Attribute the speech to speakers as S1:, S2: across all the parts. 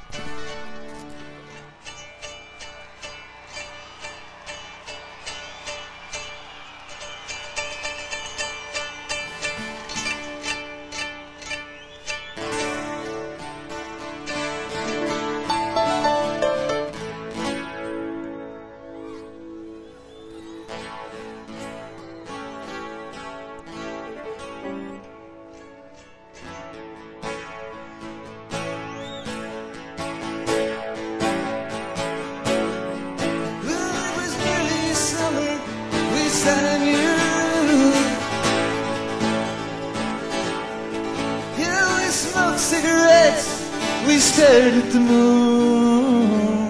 S1: Cigarettes, we stared at the moon.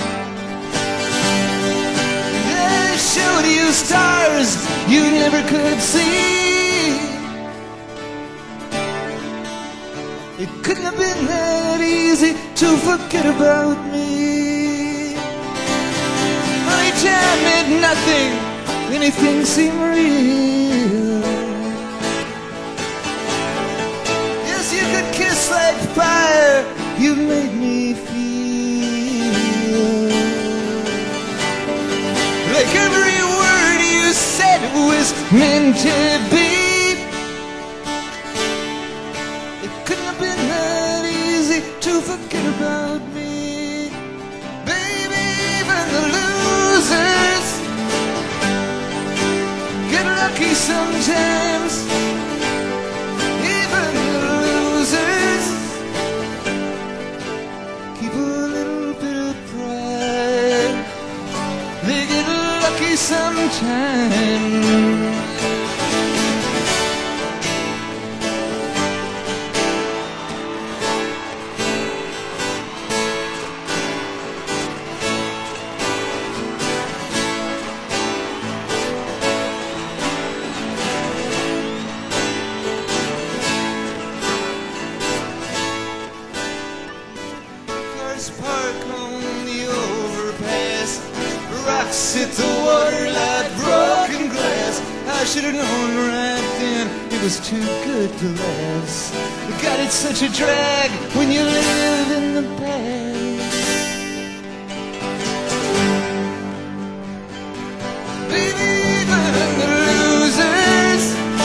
S1: They showed you stars you never could see. It couldn't have been that easy to forget about me. Only time meant nothing, anything seemed real. You could kiss like fire, you made me feel like every word you said was meant to be. It couldn't have been that easy to forget about me. Baby, even the losers get lucky sometimes. Sometimes cars park on the overpass, rocks hit the water like broken glass. I should have known right then it was too good to last. God, it's such a drag when you live in the past. Baby, even the losers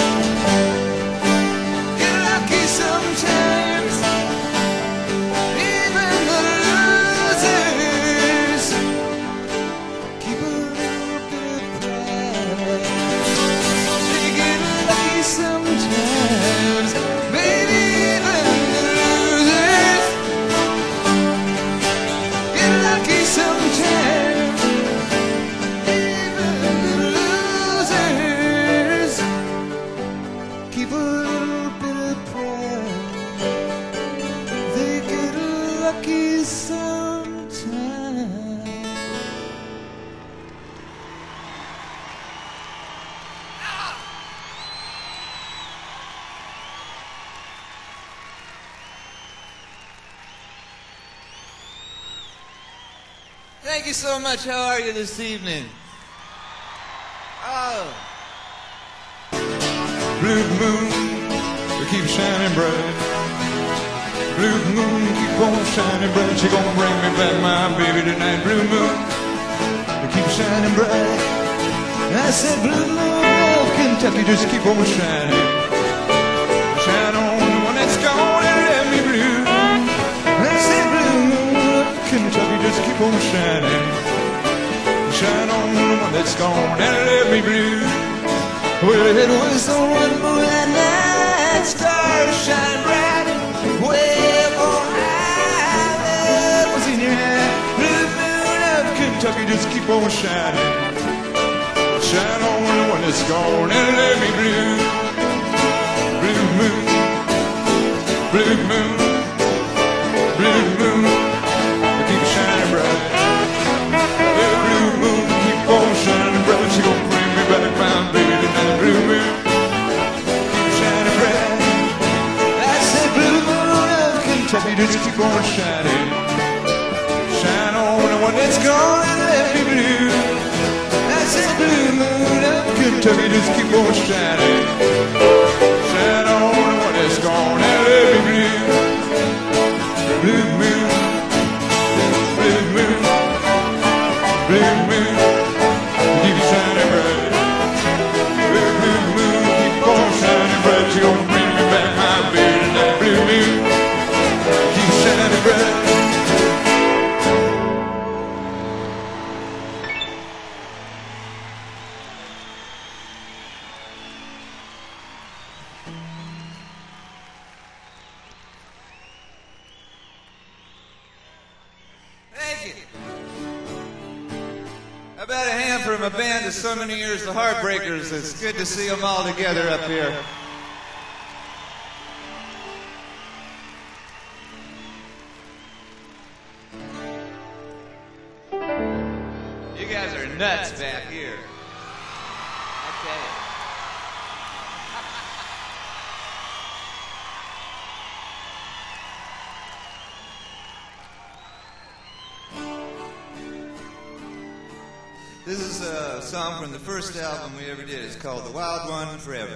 S1: get lucky sometimes. Even the losers keep a little bit of pride. They get lucky sometimes. Maybe even the losers get lucky sometimes. Even the losers keep a little bit of pride. They get lucky sometimes. Thank you so much. How are you this evening? Oh.
S2: Blue moon, keep shining bright. Blue moon, keep on shining bright. She gonna bring me back my baby tonight. Blue moon, keep shining bright. I said, blue moon of Kentucky, just keep on shining. Shine on the one that's gone and let me blue. I said, blue moon of Kentucky, just keep on shining. Shine on the one that's gone and let me blue. Well, it was the one moonlight night, stars shine bright, way on high, that was in your eye. Blue moon of Kentucky, just keep on shining. Shine on the one that's gone and let me blue. Blue moon, blue moon, blue moon, keep shining bright. The blue moon keep on shining bright. She gonna bring me back my baby tonight. Blue moon, keep shining bright. I said blue moon of Kentucky, just keep on shining. Shine on the one that's gone and let me blue. I said blue moon of Kentucky, just keep on shining. Shine on the one that's gone and let me blue. Blue moon,
S1: Thank you. How about a hand for my band of so many years, the Heartbreakers? It's good to see them all together up here. You guys are nuts back here. Okay. This is a song from the first album we ever did. It's called The Wild One Forever.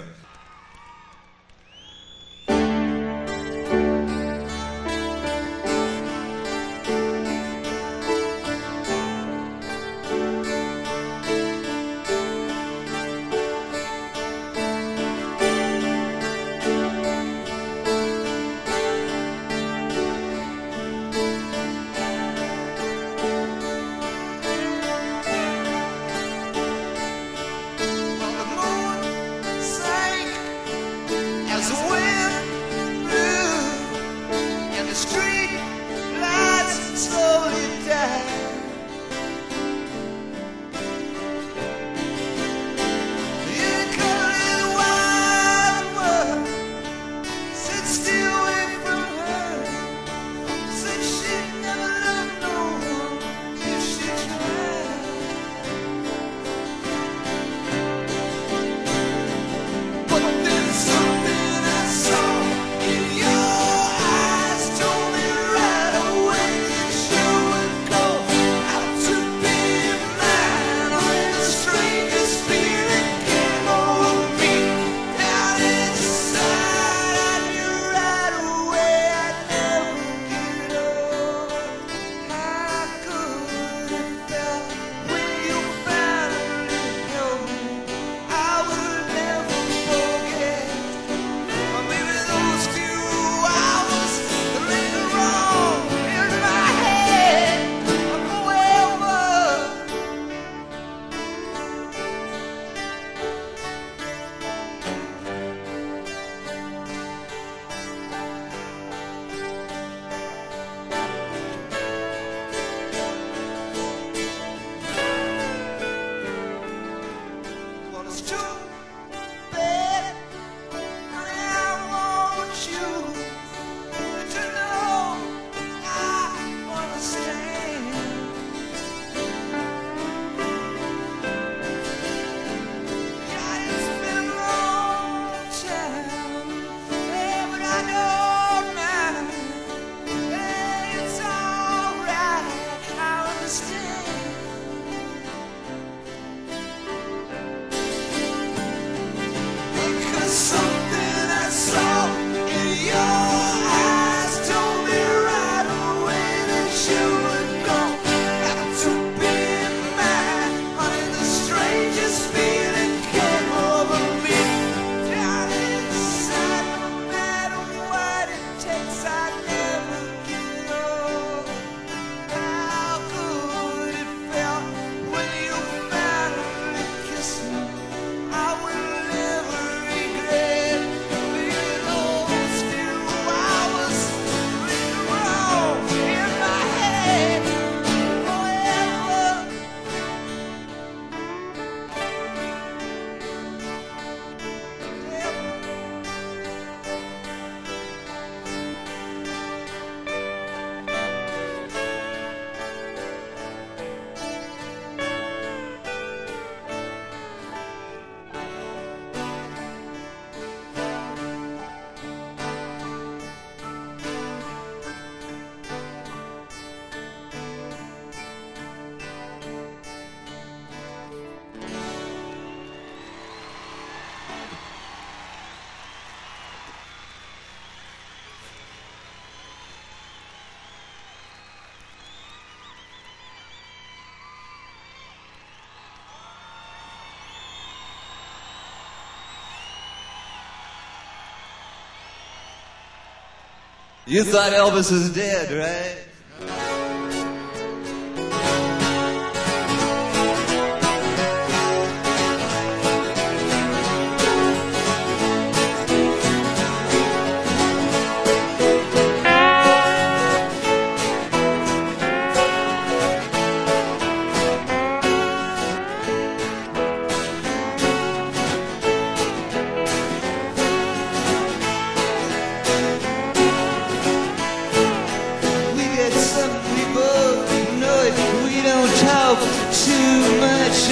S1: You thought Elvis was dead, right?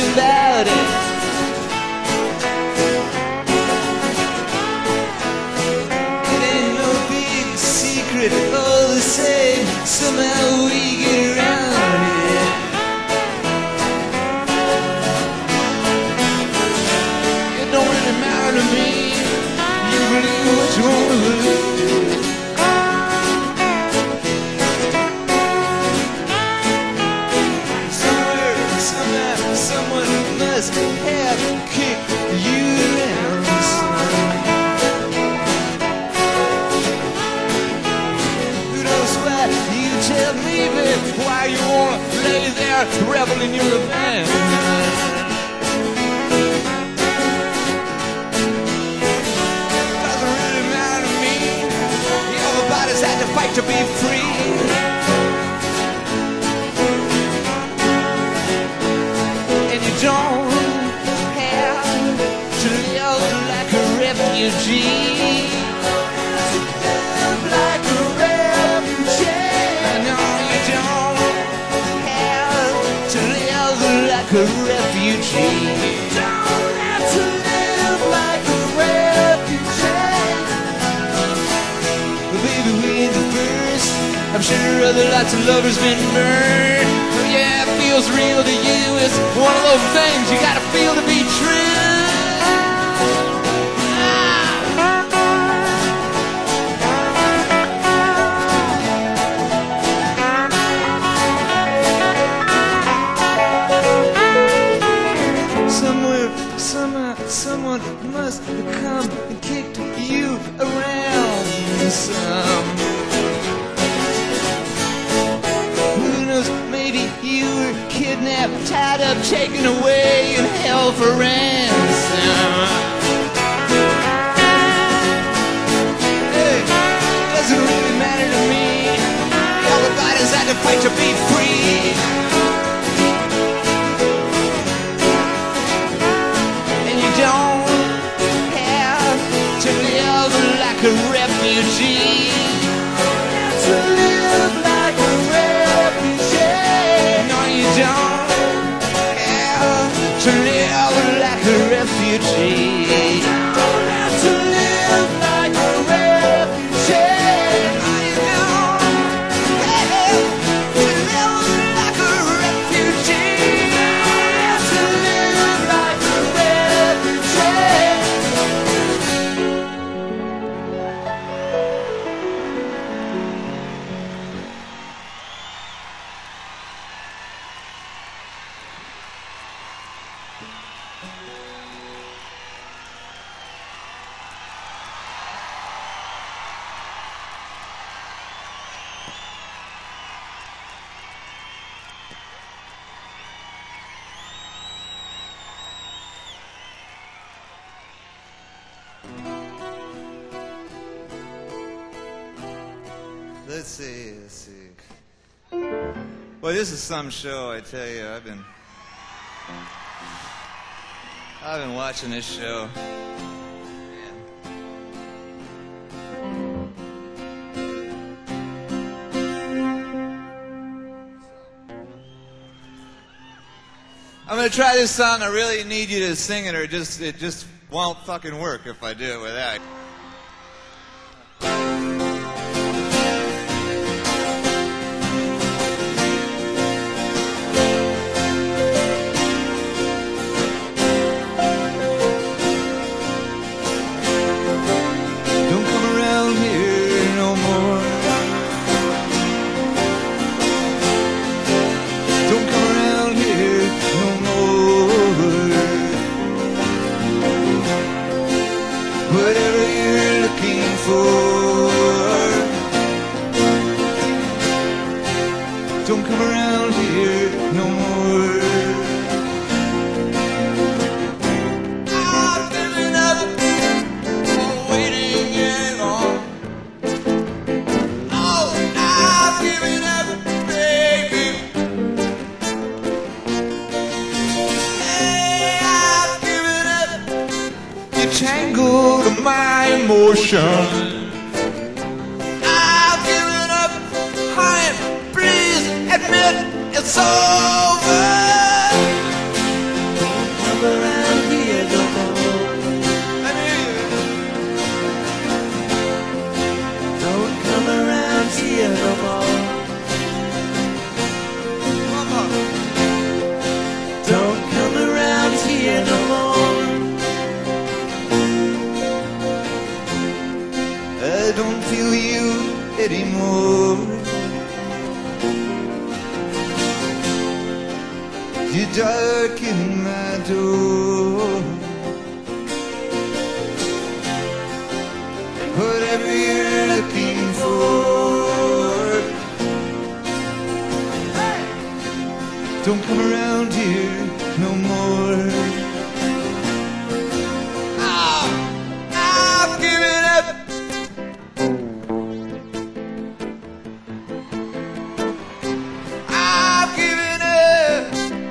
S1: about it. It ain't no big secret, all the same, somehow we get around it. It don't really matter to me, you believe what you want to believe. Someone must have kicked you around, son. Who knows why you tell me, babe, why you wanna lay there reveling your abandonment? Doesn't really matter to me. Everybody's had to fight to be free. Don't have to live like a refugee. Live like a refugee. No, you don't have to live like a refugee. Don't have to live like a refugee. But baby, we ain't the first. I'm sure other lots of lovers been burned. Yeah, it feels real to you. It's one of those things you gotta feel to be true. Somewhere, somehow, someone must have come and kicked you around some. Maybe you were kidnapped, tied up, taken away, and held for ransom. Hey, doesn't really matter to me. Everybody's had to fight to be free. And you don't have to live like a refugee. To live like a you don't have to live like a refugee. Don't have to live like a refugee. You don't have to live like a refugee. Have to live like a Let's see. Well, this is some show, I tell you. I've been watching this show. I'm gonna try this song. I really need you to sing it, or it just won't fucking work if I do it without. Whatever you're looking for, don't come around here no more. I've given up on waiting any long. Oh, I've given up, baby. Hey, I've given up. You tangled my emotions. I've given up, honey, please admit it's over. darken my door. Whatever you're looking for, hey! Don't come around here no more. I've given up. I've given up.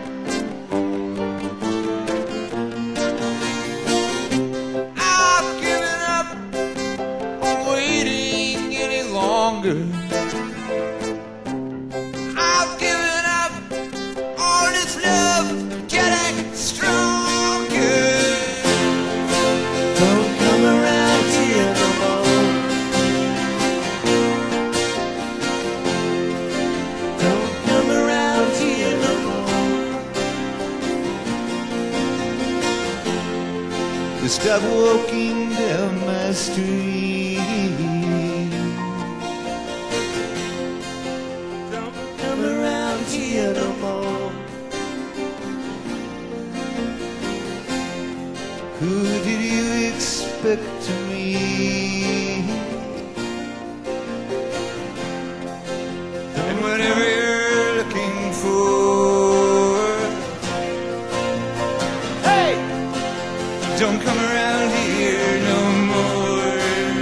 S1: I've given up on waiting any longer. I've given up on this love getting stronger. Don't come around here no more. Don't come around here no more. You stop walking down my street. Don't come around here no more. Who did you expect to meet? And whatever you're looking for, hey! Don't come around here no more.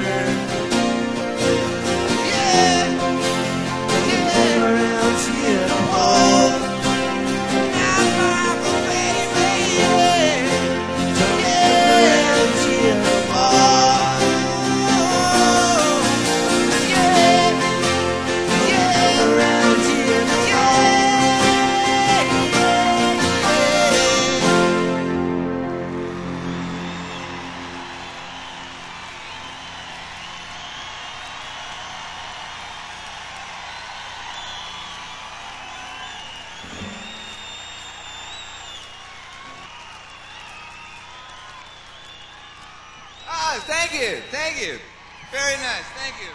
S1: Yeah! Don't come around here no more. Now, my baby, yeah! Don't come around here no more. Yeah! Yeah! Come around here no more. Ah, thank you, thank you. Very nice, thank you.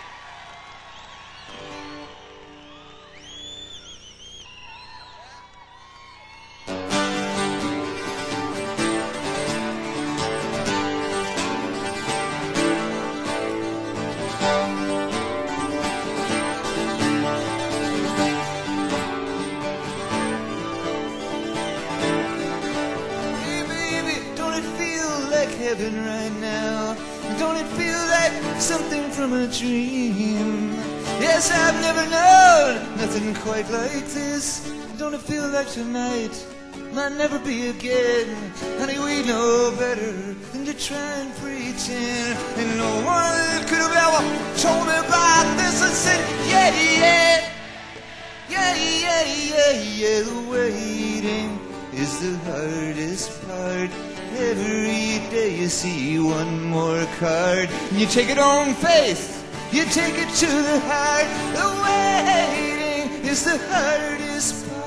S1: Hey baby, don't it feel like heaven right now? Don't it feel like something from a dream? Yes, I've never known nothing quite like this. Don't it feel like tonight might never be again? Honey, we know better than to try and pretend. And no one could have ever told me about this. I said, yeah, yeah, yeah, yeah, yeah, yeah. The waiting is the hardest part. Every day you see one more card, and you take it on faith, you take it to the heart. The waiting is the hardest part.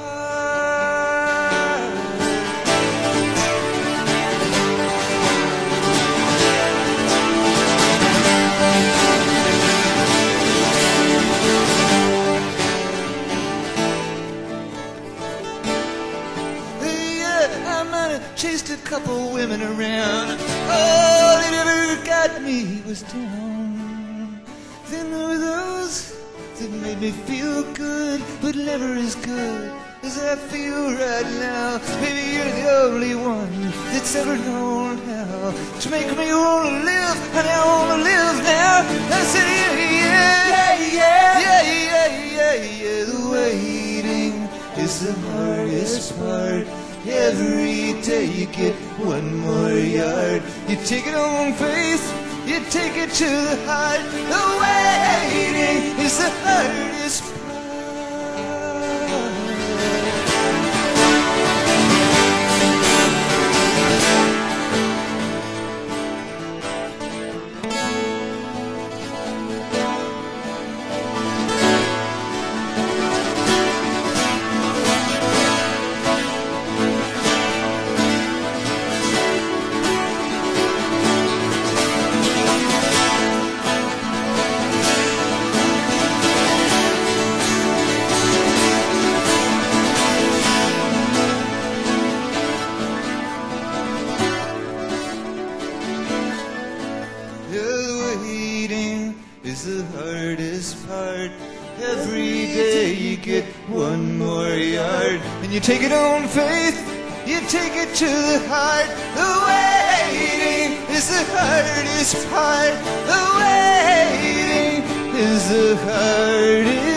S1: I might have chased a couple women around. All it ever got me was down. Then there were those that made me feel good, but never as good as I feel right now. Maybe you're the only one that's ever known how to make me want to live, and I want to live now. I said, yeah, yeah, yeah, yeah, yeah, yeah, yeah. The waiting is the hardest part. Every day you get one more yard. You take it on faith, you take it to the heart. The waiting is the hardest part. You take it on faith, you take it to the heart. The waiting is the hardest part. The waiting is the hardest